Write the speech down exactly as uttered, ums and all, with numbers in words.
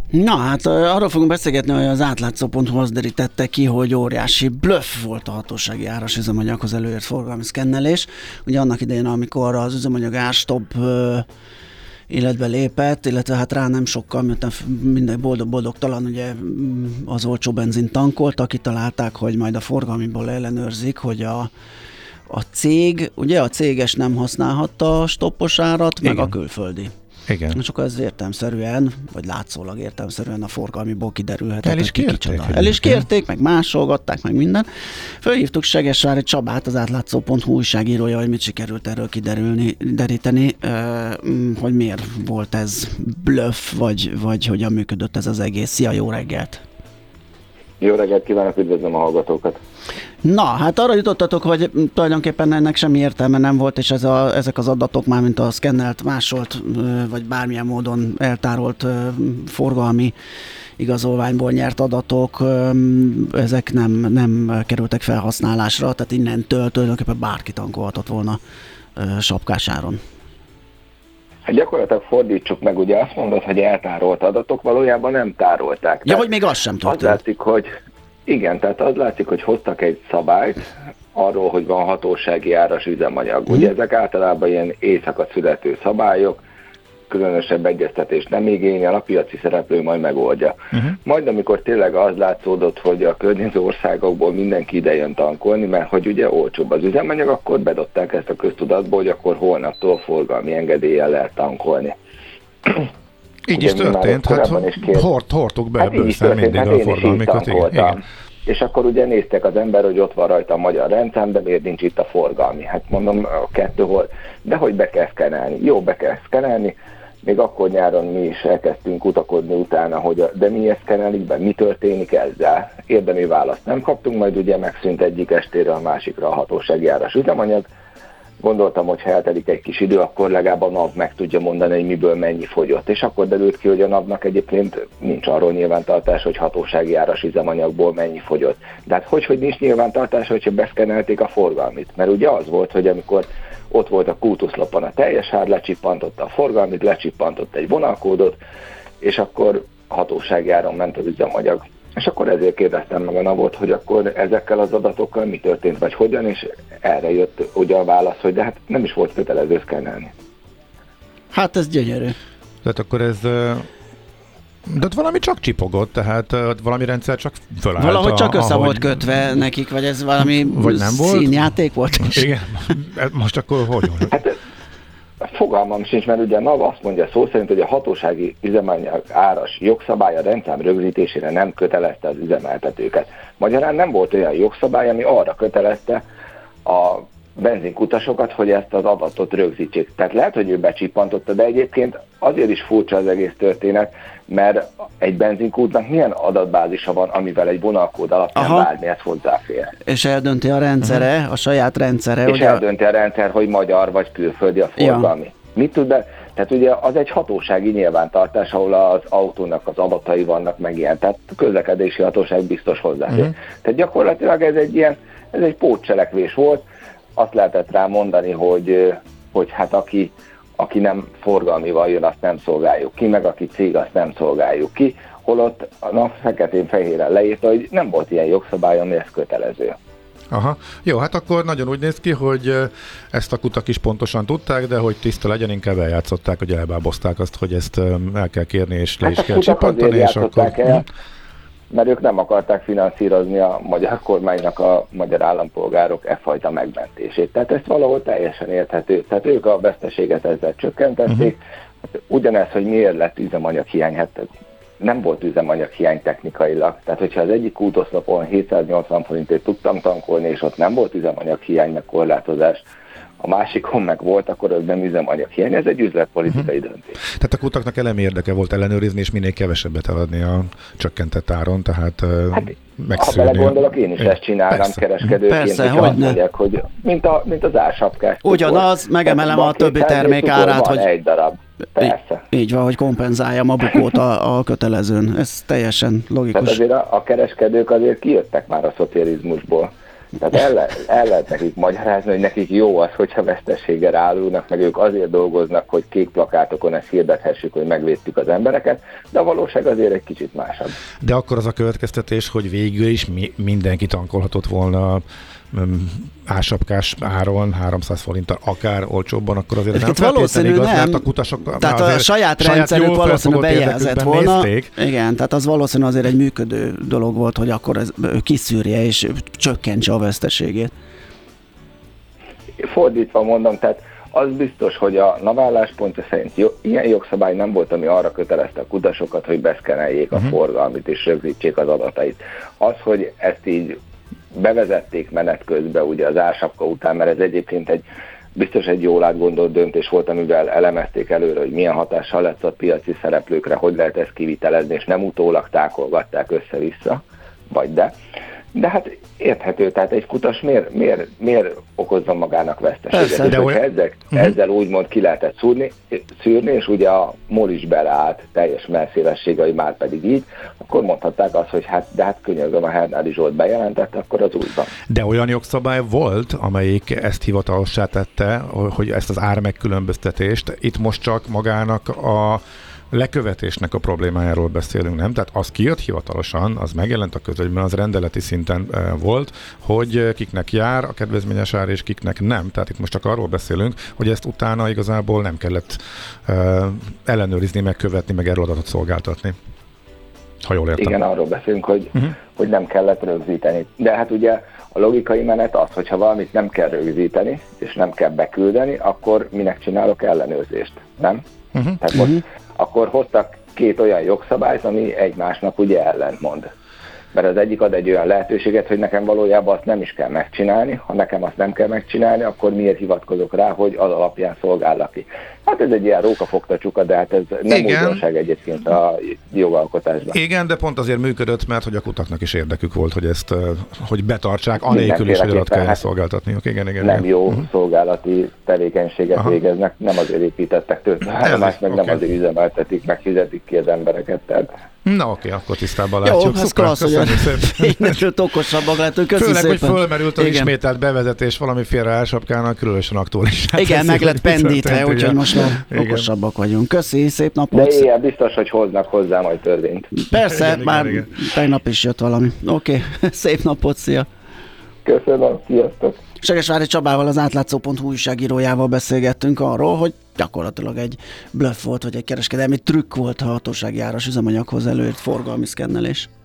Na hát arról fogunk beszélgetni, hogy az átlátszó pont hu azt derítette ki, hogy óriási bluff volt a hatósági áras üzemanyaghoz előírt forgalmi szkennelés. Ugye annak idején, amikor az üzemanyag árstopp életbe lépett, illetve hát rá nem sokkal, mert minden boldog-boldogtalan ugye az olcsó benzin tankoltak, kitalálták, hogy majd a forgalmiból ellenőrzik, hogy a, a cég, ugye a céges nem használhatta a stoppos árat, meg a külföldi. Igen. És akkor ez értelemszerűen, vagy látszólag értelemszerűen a forgalmiból kiderülhetett. El is kérték. El is kérték, meg másolgatták, meg minden. Fölhívtuk Segesvári Csabát, az átlátszó pont hu újságírója, hogy mit sikerült erről kiderülni, deríteni, hogy miért volt ez bluff, vagy, vagy hogyan működött ez az egész. Szia, jó reggelt! Jó reggelt kívánok, üdvözlöm a hallgatókat! Na, hát arra jutottatok, hogy tulajdonképpen ennek semmi értelme nem volt, és ez a, ezek az adatok, már mint a szkennelt, másolt, vagy bármilyen módon eltárolt forgalmi igazolványból nyert adatok, ezek nem, nem kerültek felhasználásra, tehát innentől tulajdonképpen bárki tankolhatott volna sapkásáron. Hát gyakorlatilag fordítsuk meg, ugye azt mondod, hogy eltárolt adatok, valójában nem tárolták. Ja, hogy még azt sem történt. Az látszik, hogy igen, tehát az látszik, hogy hoztak egy szabályt arról, hogy van hatósági áras üzemanyag. Ugye ezek általában ilyen éjszaka születő szabályok, különösebb egyeztetést nem igényel, a piaci szereplő majd megoldja. Uh-huh. Majd amikor tényleg az látszódott, hogy a környező országokból mindenki ide jön tankolni, mert hogy ugye olcsóbb az üzemanyag, akkor bedobták ezt a köztudatba, hogy akkor holnaptól forgalmi engedéllyel lehet tankolni. Így is történt, hát hord, hordtuk be hát bőszer mindig hát a forgalmikat. Igen, igen. És akkor ugye néztek az ember, hogy ott van rajta a magyar rendszám, de miért nincs itt a forgalmi? Hát mondom, a kettő hol, de hogy be kell szkenelni. Jó, be kell szkenelni. Még akkor nyáron mi is elkezdtünk kutakodni utána, hogy a, de mi ezt szkenelik be, mi történik ezzel. Érdemi választ nem kaptunk, majd ugye megszűnt egyik estére a másikra a hatósági áras üzemanyag. Gondoltam, hogy ha eltelik egy kis idő, akkor legalább a NAV meg tudja mondani, hogy miből mennyi fogyott. És akkor derült ki, hogy a NAV-nak egyébként nincs arról nyilvántartás, hogy hatósági áras üzemanyagból mennyi fogyott. De hát hogy, hogy nincs nyilvántartás, hogyha beszkenelték a forgalmit? Mert ugye az volt, hogy amikor ott volt a kultuszlapon a teljes ár, lecsippantotta a forgalmit, lecsippantott egy vonalkódot, és akkor hatósági áron ment az üzemanyag. És akkor ezért kérdeztem meg a NAV-ot, hogy akkor ezekkel az adatokkal mi történt, vagy hogyan, és erre jött ugye a válasz, hogy de hát nem is volt kötelező szkennelni. Hát ez gyönyörű. Tehát akkor ez... De ott valami csak csipogott, tehát valami rendszer csak fölállt. Valahogy csak össze ahogy... volt kötve nekik, vagy ez valami vagy nem volt? Színjáték volt? Igen, most akkor hogy volt? Hát fogalmam sincs, mert ugye a NAV azt mondja szó szerint, hogy a hatósági üzemanyag áras jogszabály a rendszám rögzítésére nem kötelezte az üzemeltetőket. Magyarán nem volt olyan jogszabály, ami arra kötelezte a benzinkutasokat, hogy ezt az adatot rögzítsék. Tehát lehet, hogy ő becsippantotta, de egyébként azért is furcsa az egész történet, mert egy benzinkútnak milyen adatbázisa van, amivel egy vonalkód alapján Aha. bármihez hozzáfér. És eldönti a rendszere, uh-huh. a saját rendszere. És eldönti a rendszer, hogy magyar vagy külföldi a forgalmi. Ja. Mit tud be? Tehát ugye az egy hatósági nyilvántartás, ahol az autónak az adatai vannak meg ilyen, tehát a közlekedési hatóság biztos hozzáfér. Uh-huh. Tehát gyakorlatilag ez egy ilyen, ez egy pótcselekvés volt. Azt lehetett rá mondani, hogy, hogy hát aki, aki nem forgalmival jön, azt nem szolgáljuk ki, meg aki cég, azt nem szolgáljuk ki, holott a feketén-fehéren leírta, hogy nem volt ilyen jogszabály, ami ez kötelező. Aha. Jó, hát akkor nagyon úgy néz ki, hogy ezt a kutak is pontosan tudták, de hogy tiszta legyen, inkább eljátszották, hogy elbábozták azt, hogy ezt el kell kérni, és le hát is kell csippantani, és akkor... El, mert ők nem akarták finanszírozni a magyar kormánynak a magyar állampolgárok e fajta megmentését. Tehát ez valahol teljesen érthető. Tehát ők a veszteséget ezzel csökkentették. Uh-huh. Ugyanez, hogy miért lett üzemanyaghiány, hát nem volt üzemanyaghiány technikailag. Tehát, hogyha az egyik útoszlopon hétszáznyolcvan forintért tudtam tankolni, és ott nem volt üzemanyaghiány, meg korlátozás, a másikon meg volt, akkor az nem üzemanyaghiány, ez egy üzletpolitikai uh-huh. döntés. Tehát a kutaknak elemi érdeke volt ellenőrizni, és minél kevesebbet eladni a csökkentett áron, tehát hát, megszűrni. Ha belegondolok, én is ezt csinálnám Persze. kereskedőként, Persze, hogy azt mondják, hogy mint, a, mint az ársapkás. Ugyanaz, megemelem a többi termék árát, hogy... egy darab. Persze. Így, így van, hogy kompenzáljam a bukót a, a kötelezőn. Ez teljesen logikus. Tehát azért a, a kereskedők azért kijöttek már a szocializmusból. Tehát el, le, el lehet nekik magyarázni, hogy nekik jó az, hogyha veszteséggel árulnak, meg ők azért dolgoznak, hogy kék plakátokon ezt hirdethessük, hogy megvédtük az embereket, de a valóság azért egy kicsit másabb. De akkor az a következtetés, hogy végül is mi, mindenki tankolhatott volna ásapkás áron, háromszáz forinttal, akár olcsóbban, akkor azért Egyébként nem feltétlenül igaz, nem. mert a kutasok... Tehát a saját rendszerük valószínűleg bejelzett volna. Nézték. Igen, tehát az valószínűleg azért egy működő dolog volt, hogy akkor ez kiszűrje és csökkentse a veszteségét. Fordítva mondom, tehát az biztos, hogy a NAV álláspontja szerint jó, ilyen jogszabály nem volt, ami arra kötelezte a kutasokat, hogy beszkeneljék a uh-huh. forgalmit és rögzítsék az adatait. Az, hogy ezt így bevezették menet közben ugye az ársapka után, mert ez egyébként egy biztos egy jól átgondolt döntés volt, amivel elemezték előre, hogy milyen hatással lesz a piaci szereplőkre, hogy lehet ezt kivitelezni, és nem utólag tákolgatták össze-vissza, vagy de. De hát érthető, tehát egy kutas miért, miért, miért okozzon magának veszteséget? De olyan... ezzel, uh-huh. ezzel úgymond ki lehetett szúrni, szűrni, és ugye a MOL is beleállt teljes mellszélességei már pedig így, akkor mondhatták azt, hogy hát, de hát könyörgöm, a Hernádi Zsolt bejelentette, akkor az úgy van. De olyan jogszabály volt, amelyik ezt hivatalossá tette, hogy ezt az ár megkülönböztetést, itt most csak magának a lekövetésnek a problémájáról beszélünk, nem? Tehát az kijött hivatalosan, az megjelent a közönyben, az rendeleti szinten e, volt, hogy kiknek jár a kedvezményes ár, és kiknek nem. Tehát itt most csak arról beszélünk, hogy ezt utána igazából nem kellett e, ellenőrizni, megkövetni, meg erről adatot szolgáltatni. Ha jól értem. Igen, arról beszélünk, hogy, uh-huh. hogy nem kellett rögzíteni. De hát ugye a logikai menet az, hogyha valamit nem kell rögzíteni, és nem kell beküldeni, akkor minek csinálok ellenőrzést, nem? Uh-huh. Tehát most uh-huh. akkor hoztak két olyan jogszabályt, ami egymásnak ugye ellentmond. Mert az egyik ad egy olyan lehetőséget, hogy nekem valójában azt nem is kell megcsinálni, ha nekem azt nem kell megcsinálni, akkor miért hivatkozok rá, hogy az alapján szolgállak ki. Hát ez egy ilyen rókafogta csuka, de hát ez nem újdonság egyébként a jogalkotásban. Igen, de pont azért működött, mert hogy a kutaknak is érdekük volt, hogy ezt hogy betartsák, anélkül is, hogy adat kellene hát szolgáltatniuk. Igen, igen, nem igen. jó uh-huh. szolgálati tevékenységet Aha. végeznek, nem azért építettek töltőállomást, meg okay. nem azért üzemeltetik, meg fizetik ki az embereket. Tehát... Na oké, akkor tisztában látjuk. Jó, ez klassz, hogy innentőt okosabbak lehetünk. Főleg, szépen. Hogy fölmerült az igen. ismételt bevezetés valamiféle ársapkának, különösen aktuális. Igen, meg lett pendítve, úgyhogy most már igen. okosabbak vagyunk. Köszi, szép napot! De ilyen biztos, hogy hoznak hozzá majd törvényt. Persze, igen, már igen, igen. tegnap is jött valami. Oké, okay. Szép napot, szia! Köszönöm, sziasztok! Segesvári Csabával, az átlátszó pont hu újságírójával beszélgettünk arról, hogy gyakorlatilag egy bluff volt, vagy egy kereskedelmi trükk volt a hatósági áras üzemanyaghoz előírt forgalmi szkennelés.